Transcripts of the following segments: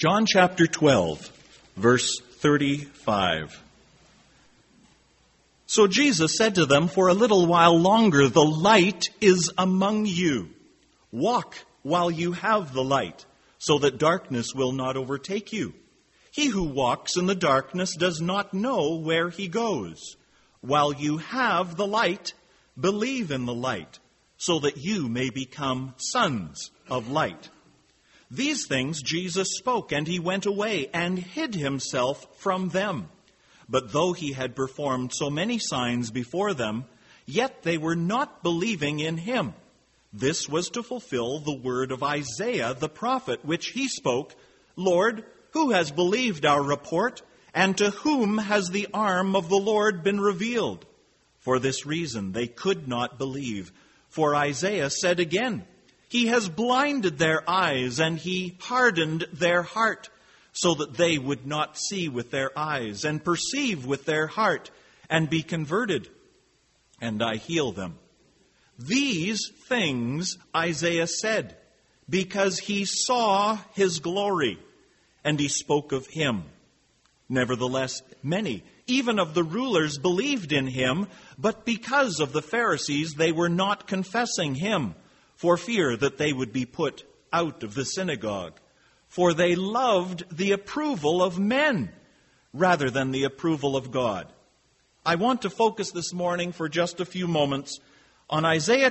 John chapter 12, verse 35. So Jesus said to them, "For a little while longer the light is among you. Walk while you have the light, so that darkness will not overtake you. He who walks in the darkness does not know where he goes. While you have the light, believe in the light, so that you may become sons of light." These things Jesus spoke, and he went away and hid himself from them. But though he had performed so many signs before them, yet they were not believing in him. This was to fulfill the word of Isaiah the prophet, which he spoke, "Lord, who has believed our report, and to whom has the arm of the Lord been revealed?" For this reason they could not believe. For Isaiah said again, "He has blinded their eyes, and he hardened their heart, so that they would not see with their eyes, and perceive with their heart, and be converted, and I heal them." These things Isaiah said, because he saw his glory, and he spoke of him. Nevertheless, many, even of the rulers, believed in him, but because of the Pharisees they were not confessing him, for fear that they would be put out of the synagogue. For they loved the approval of men rather than the approval of God. I want to focus this morning for just a few moments on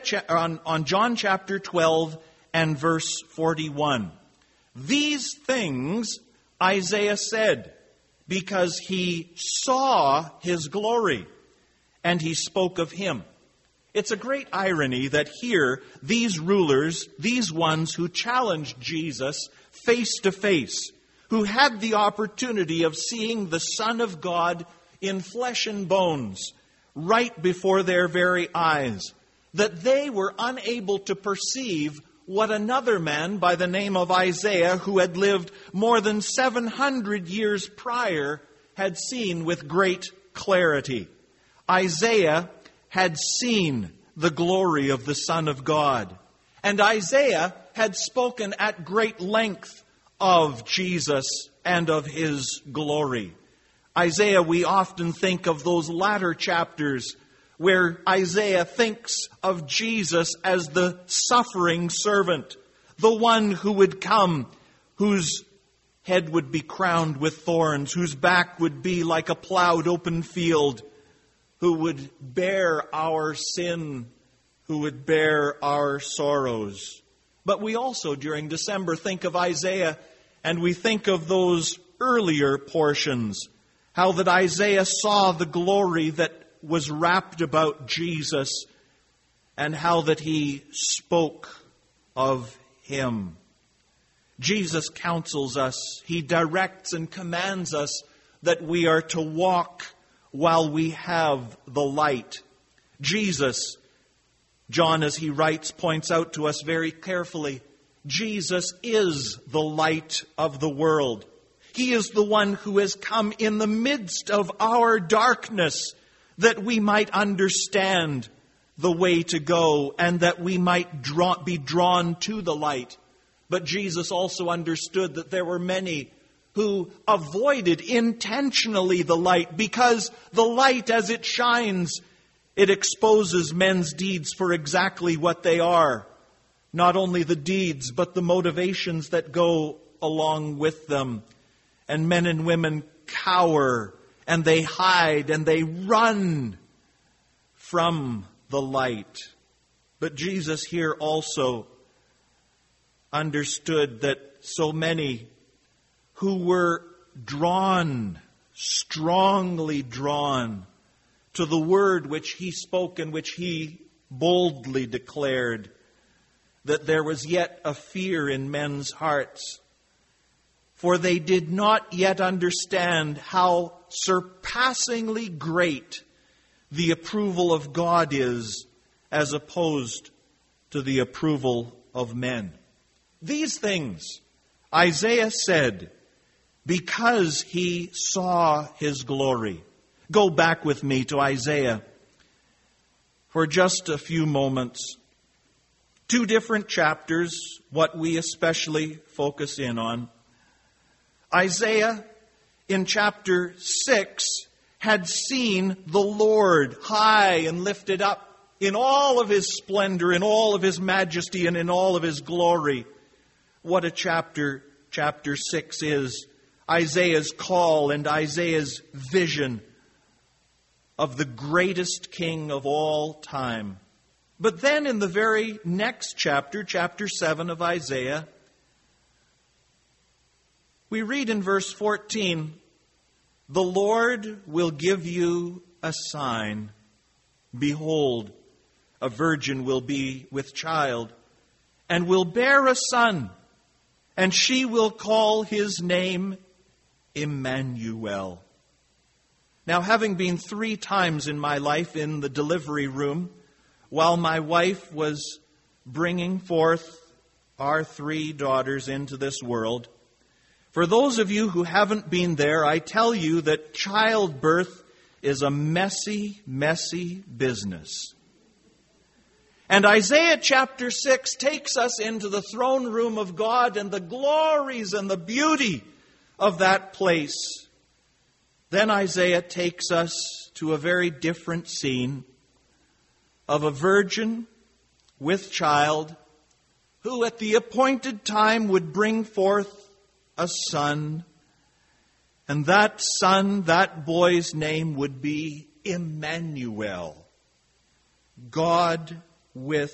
on John chapter 12 and verse 41. These things Isaiah said, because he saw his glory, and he spoke of him. It's a great irony that here, these rulers, these ones who challenged Jesus face to face, who had the opportunity of seeing the Son of God in flesh and bones right before their very eyes, that they were unable to perceive what another man by the name of Isaiah, who had lived more than 700 years prior, had seen with great clarity. Isaiah had seen the glory of the Son of God. And Isaiah had spoken at great length of Jesus and of his glory. Isaiah, we often think of those latter chapters where Isaiah thinks of Jesus as the suffering servant, the one who would come, whose head would be crowned with thorns, whose back would be like a plowed open field, who would bear our sin, who would bear our sorrows. But we also, during December, think of Isaiah, and we think of those earlier portions, how that Isaiah saw the glory that was wrapped about Jesus, and how that he spoke of him. Jesus counsels us, he directs and commands us that we are to walk while we have the light. Jesus, John, as he writes, points out to us very carefully, Jesus is the light of the world. He is the one who has come in the midst of our darkness, that we might understand the way to go and that we might be drawn to the light. But Jesus also understood that there were many who avoided intentionally the light, because the light, as it shines, it exposes men's deeds for exactly what they are. Not only the deeds, but the motivations that go along with them. And men and women cower, and they hide, and they run from the light. But Jesus here also understood that so many who were drawn, strongly drawn, to the word which he spoke and which he boldly declared, that there was yet a fear in men's hearts. For they did not yet understand how surpassingly great the approval of God is, as opposed to the approval of men. These things Isaiah said, because he saw his glory. Go back with me to Isaiah for just a few moments. Two different chapters, what we especially focus in on. Isaiah, in chapter 6, had seen the Lord high and lifted up in all of his splendor, in all of his majesty, and in all of his glory. What a chapter 6 is. Isaiah's call and Isaiah's vision of the greatest king of all time. But then in the very next chapter, chapter 7 of Isaiah, we read in verse 14, "The Lord will give you a sign. Behold, a virgin will be with child, and will bear a son, and she will call his name Emmanuel." Now, having been 3 times in my life in the delivery room, while my wife was bringing forth our 3 daughters into this world, for those of you who haven't been there, I tell you that childbirth is a messy, messy business. And Isaiah chapter 6 takes us into the throne room of God and the glories and the beauty of that place. Then Isaiah takes us to a very different scene of a virgin with child who at the appointed time would bring forth a son. And that son, that boy's name would be Emmanuel, God with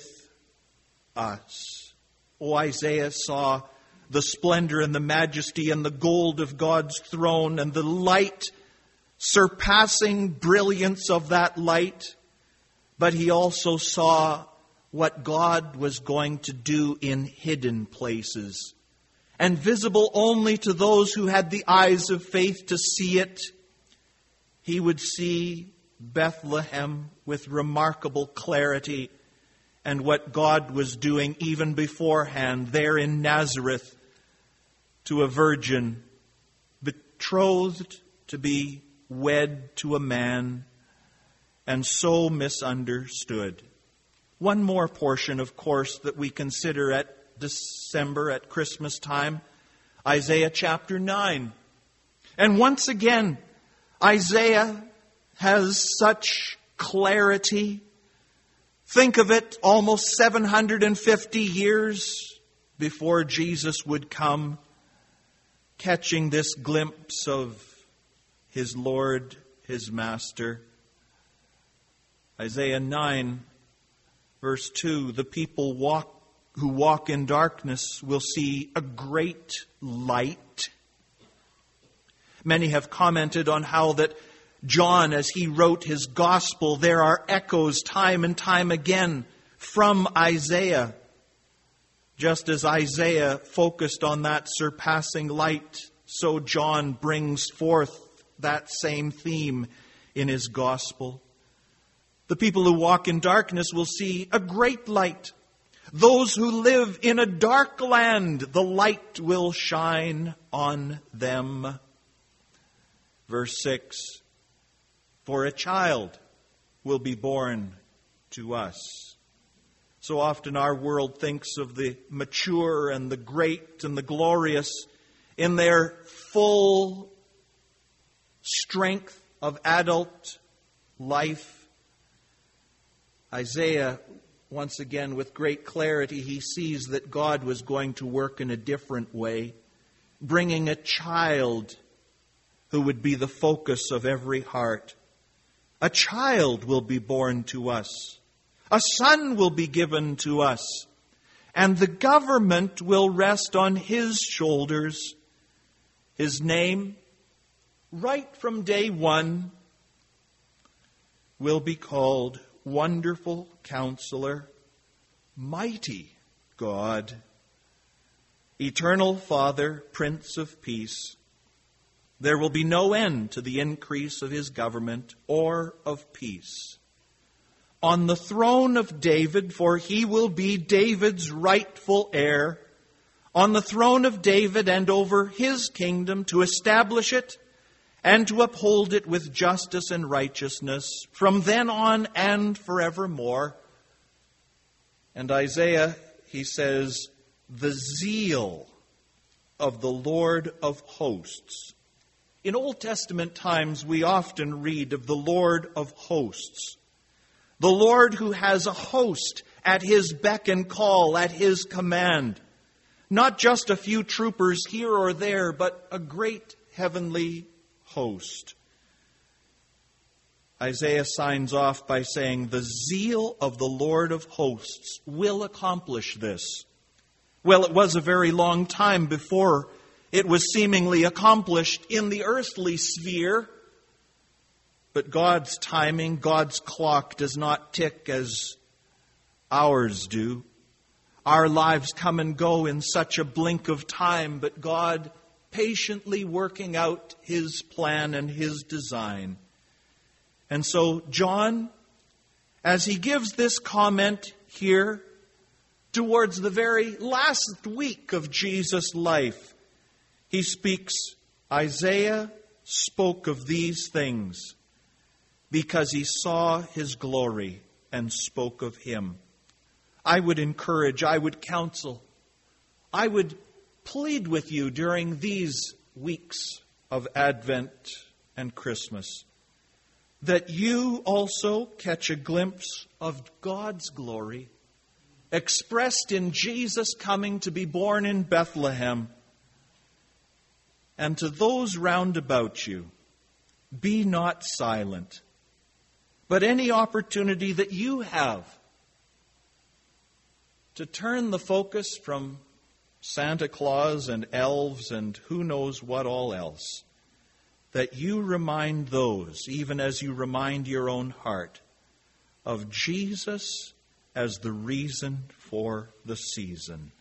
us. Oh, Isaiah saw the splendor and the majesty and the gold of God's throne and the light, surpassing brilliance of that light. But he also saw what God was going to do in hidden places and visible only to those who had the eyes of faith to see it. He would see Bethlehem with remarkable clarity and what God was doing even beforehand there in Nazareth to a virgin betrothed to be wed to a man and so misunderstood. One more portion, of course, that we consider at December, at Christmas time, Isaiah chapter 9. And once again, Isaiah has such clarity. Think of it, almost 750 years before Jesus would come, catching this glimpse of his Lord, his Master. Isaiah 9, verse 2, "The people who walk in darkness will see a great light." Many have commented on how that John, as he wrote his gospel, there are echoes time and time again from Isaiah. Just as Isaiah focused on that surpassing light, so John brings forth that same theme in his gospel. The people who walk in darkness will see a great light. Those who live in a dark land, the light will shine on them. Verse 6, "For a child will be born to us." So often our world thinks of the mature and the great and the glorious in their full strength of adult life. Isaiah, once again, with great clarity, he sees that God was going to work in a different way, bringing a child who would be the focus of every heart. A child will be born to us. A son will be given to us. And the government will rest on his shoulders. His name, right from day one, will be called Wonderful Counselor, Mighty God, Eternal Father, Prince of Peace. There will be no end to the increase of his government or of peace. On the throne of David, for he will be David's rightful heir, on the throne of David and over his kingdom, to establish it and to uphold it with justice and righteousness from then on and forevermore. And Isaiah, he says, the zeal of the Lord of hosts. In Old Testament times, we often read of the Lord of hosts. The Lord who has a host at his beck and call, at his command. Not just a few troopers here or there, but a great heavenly host. Isaiah signs off by saying, the zeal of the Lord of hosts will accomplish this. Well, it was a very long time before it was seemingly accomplished in the earthly sphere. But God's timing, God's clock does not tick as ours do. Our lives come and go in such a blink of time, but God patiently working out his plan and his design. And so John, as he gives this comment here towards the very last week of Jesus' life, he speaks, Isaiah spoke of these things because he saw his glory and spoke of him. I would encourage, I would counsel, I would plead with you during these weeks of Advent and Christmas that you also catch a glimpse of God's glory expressed in Jesus coming to be born in Bethlehem. And to those round about you, be not silent, but any opportunity that you have to turn the focus from Santa Claus and elves and who knows what all else, that you remind those, even as you remind your own heart, of Jesus as the reason for the season.